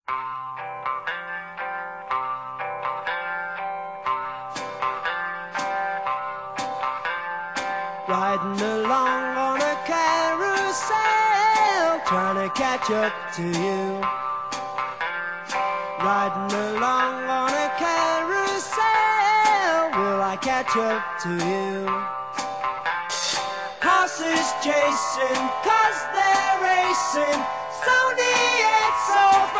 Riding along on a carousel, trying to catch up to you. Riding along on a carousel, will I catch up to you? Horses chasing, 'cause they're racing, slowly yet so